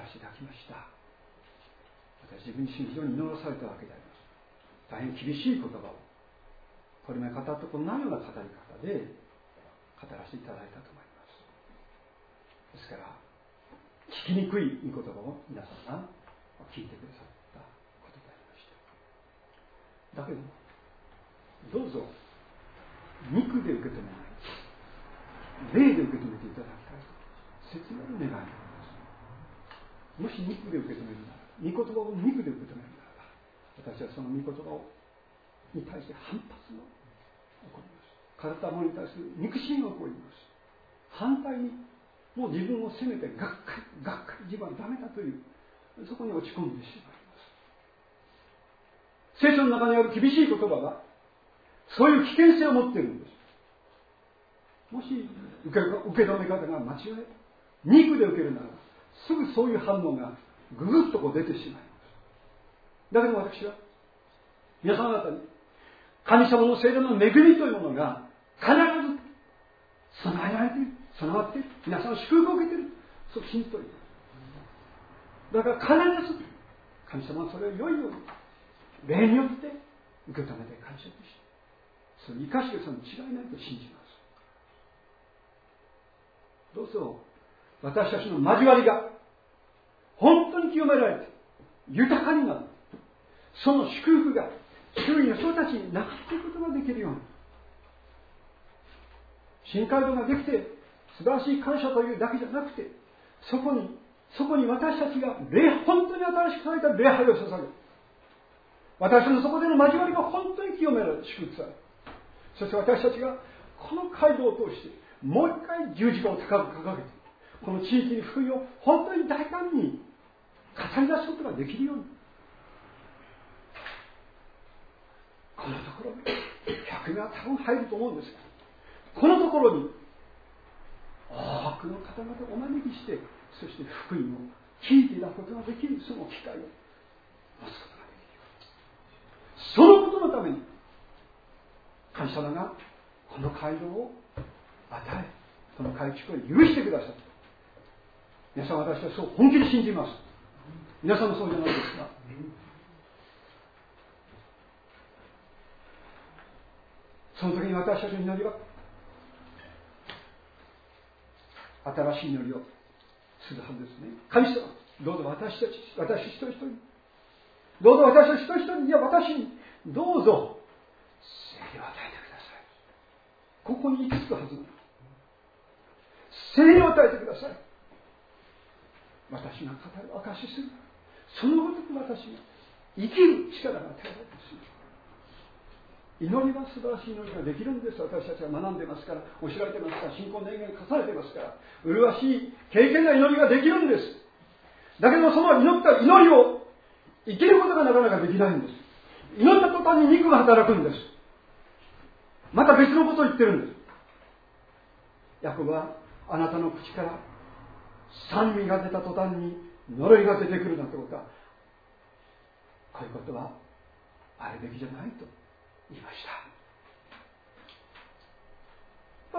しいただきました。私自分自身非常に祈らされたわけであります。大変厳しい言葉をこれまで語ったことないような語り方で語らせていただいたと思います。ですから聞きにくい御言葉を皆さんが聞いてくださったことでありました。だけどどうぞ肉で受け止めない霊で受け止めていただきたいと切なる願いがあります。もし肉で受け止めるなら御言葉を肉で受け止めるならば、私はその御言葉に対して反発が起こります。体ものに対する憎しみが起こります。反対にもう自分を責めてがっかり自分はダメだというそこに落ち込んでしまいます。聖書の中にある厳しい言葉がそういう危険性を持っているんです。もし受け止め方が間違え肉で受けるならすぐそういう反応がぐぐっと出てしまいます。だけど私は皆さん方に神様の聖霊の恵みというものが必ず備えられている、備わっている、皆さんの祝福を受けている、そう信じております。だから必ず神様はそれを良いように霊によって受け止めて感謝としてそれを生かしているに違いないと信じます。どうぞ私たちの交わりが本当に清められて豊かになる、その祝福が周囲の人たちに流っていくことができるように、新街道ができて素晴らしい感謝というだけじゃなくて、そこに私たちが本当に新しくされた礼拝を捧げ、私のそこでの交わりが本当に清められ祝福され、そして私たちがこの街道を通してもう一回十字架を高く掲げて、この地域に福音を本当に大胆に語り出すことができるように、このところに100名は多分入ると思うんですが、このところに多くの方々をお招きして、そして福音を聞いていただくことができる、その機会を持つことができる。そのことのために神様がこの街道を与え、この改築を許してくださった。皆さん、私はそう本気で信じます。皆さんもそうじゃないですか。その時に私たちの祈りは新しい祈りをするはずですね。神様、どうぞ私一人一人に、どうぞ私一人一人に、いや私にどうぞ聖霊を与えてください。ここに行き着くはずなの。聖霊を与えてください。私が語る、証しする、そのごとく私が生きる力が与えられてしまう。祈りは素晴らしい祈りができるんです。私たちは学んでますから、教えられてますから、信仰の念願が重ねてますから、麗しい経験な祈りができるんです。だけどその祈った祈りを生きることがなかなかできないんです。祈った途端に肉が働くんです。また別のことを言ってるんです。ヤコブはあなたの口から賛美が出た途端に呪いが出てくるなんてことは、こういうことはあるべきじゃないと言いました。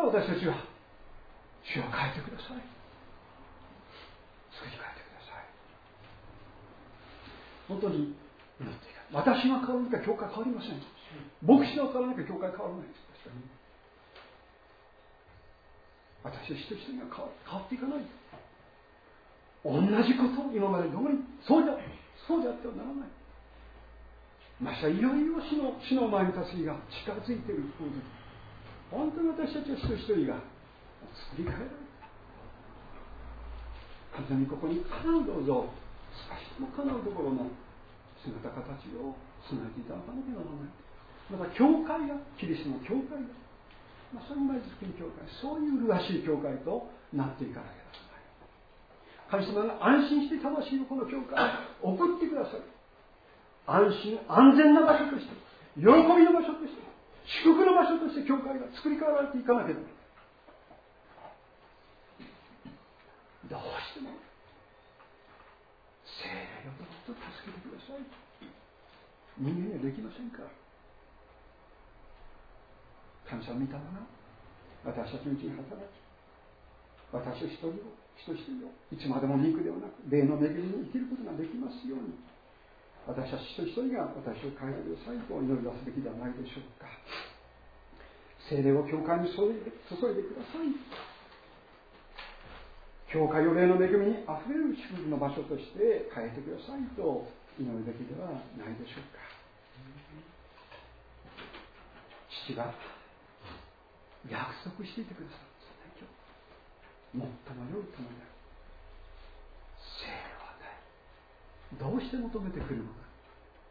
私たちは主を変えてください。少し変えてください。本当に祈っていかない。私が変わらなきゃ教会変わりません。牧師が変わらなきゃ教会変わらないです。私一人一人が変わっていかない。同じこと今まで通りそうじゃってはならない。ましていよいよ死の前に立つ日が近づいていることで、本当に私たちは一人一人が作り変えられる。完全にここにかなうどうぞ、少しでもかなうところの姿形を備えていただかなければならない。また教会がキリストの教会が、そういう前付き教会、そういう麗しい教会となっていかなければならない。神様が安心して正しいこの教会を送ってください。安心安全な場所として、喜びの場所として、祝福の場所として教会が作り変えられていかなければ。どうしても聖霊をどうぞ助けてください。人間にはできませんから。神様御霊が私たちのうちに働き、 私一人を一人をいつまでも肉ではなく霊の恵みに生きることができますように、私たち一人一人が私を変えてくださいと祈り出すべきではないでしょうか。聖霊を教会に注いでください。教会を霊の恵みにあふれる祝福の場所として変えてくださいと祈るべきではないでしょうか。父が約束していてくださるんですね。今日最も良い友である聖霊を与え、どうして求めてくるのか、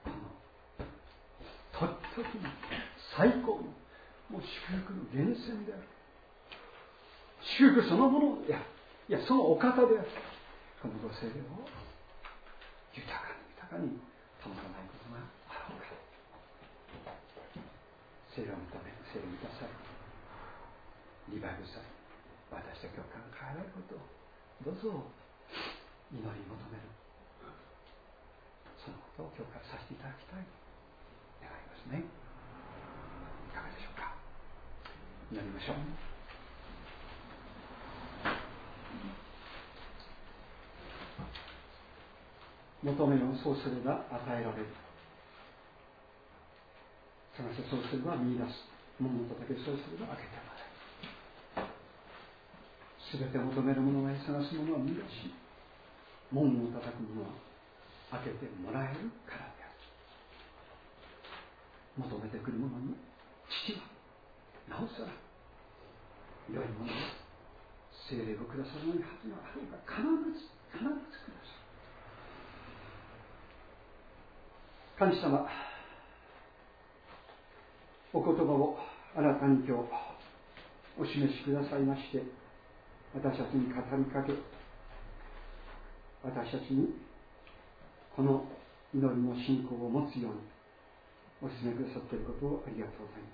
とっておきの最高のもう祝福の源泉である。祝福そのもの、いやそのお方である。このご聖霊を豊かにたまらないことがあろうか。聖霊のため、聖霊に満たされ、リバイブされ、私と教会が変えられることをどうぞ祈り求める、そのことを教会させていただきたいと願いますね。いかがでしょうか。祈りましょう。求めよう、そうすれば与えられる。探せ、そうすれば見出す。門を叩け、そうすれば開けてもらえる。すべて求める者が探す者は見出し、門を叩く者は開けてもらえるからである。求めてくる者に父はなおさら良いものを聖霊をくださるのにはずがあろうが必ずくださる。神様、お言葉を新たに今日お示しくださいまして、私たちに語りかけ、私たちにこの祈りの信仰を持つようにお勧めくださっていることをありがとうございます。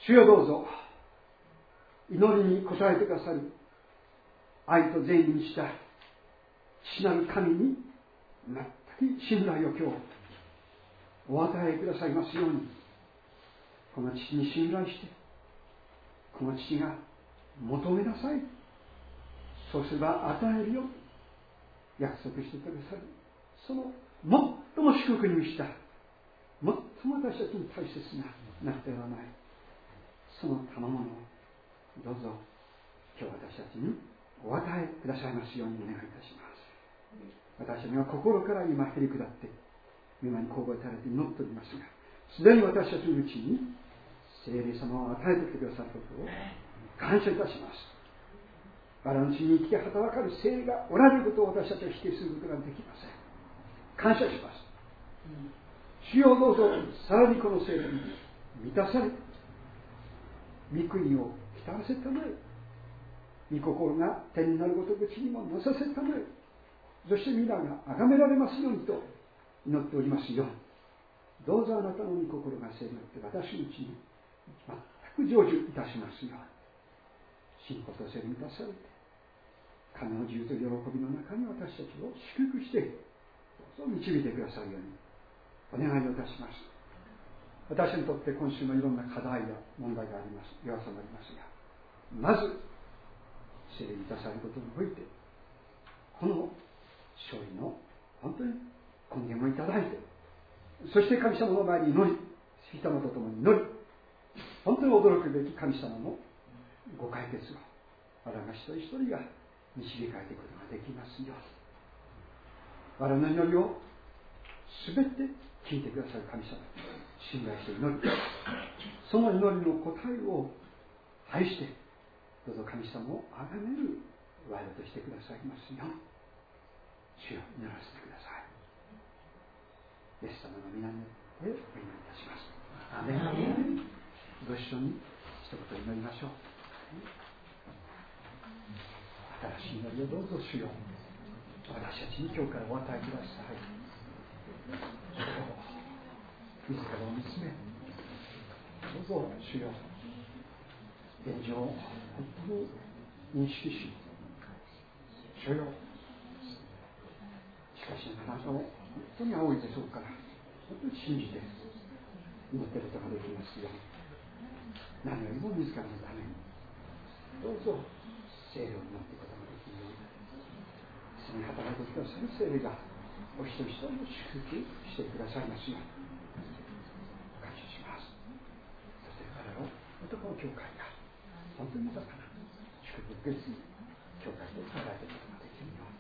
主よ、どうぞ祈りに応えてくださる愛と善意にした父なる神に全く信頼を今日お与えくださいますように、この父に信頼して、この父が求めなさい、そうすれば与えるよ約束してくださる、その最も祝福に満ちた、最も私たちに大切ななくてはないその賜物をどうぞ今日私たちにお与えくださいますようにお願いいたします。私たちは心から今へり下って御前にこうごいただいて祈っておりますが、すでに私たちのうちに聖霊様を与えてきてくださることを感謝いたします。我々のうちに生きて働かれる聖霊がおられることを私たちは否定することができません。感謝します。主よ、どうぞさらにこの聖霊に満たされ、御国を来たらせたまえ、御心が天なるごとく地にもなさせたまえ、そして皆が崇められますようにと祈っておりますように、どうぞあなたの御心が聖によって私のうちに全く成就いたしますように、信仰と聖に満たされて神の自由と喜びの中に私たちを祝福してどうぞ導いてくださるようにお願いをいたします。私にとって今週のいろんな課題や問題があります、弱さもありますが、まず聖霊に満たされることにおいてこの勝利の本当に根源をいただいて、そして神様の前に祈り、人様と共に祈り、本当に驚くべき神様のご解決を我々が一人一人が導かれていくことができますように、我々の祈りを全て聞いてくださる神様、信頼して祈り、その祈りの答えを愛してどうぞ神様を崇める我々としてくださいますように、主よ祈らせてください。イエス様の皆によってお祈りいたします。アメン。ご一緒に一言祈りましょう。新しい祈りをどうぞ主よ、私たちに今日からお与えください。自らを見つめ、どうぞ主よ、現状を本当に認識し、主よ、しかしあなたを本当に仰いでそこから本当に信じて祈っていることができますように、何よりも自らのためにどうぞ聖霊を持っていくことができるように、その働きをする聖霊がお一人一人を祝福してくださいますよう感謝します。そして彼らをまたこの教会が本当に豊かな祝福を受け継ぎ教会で働いていくことができるように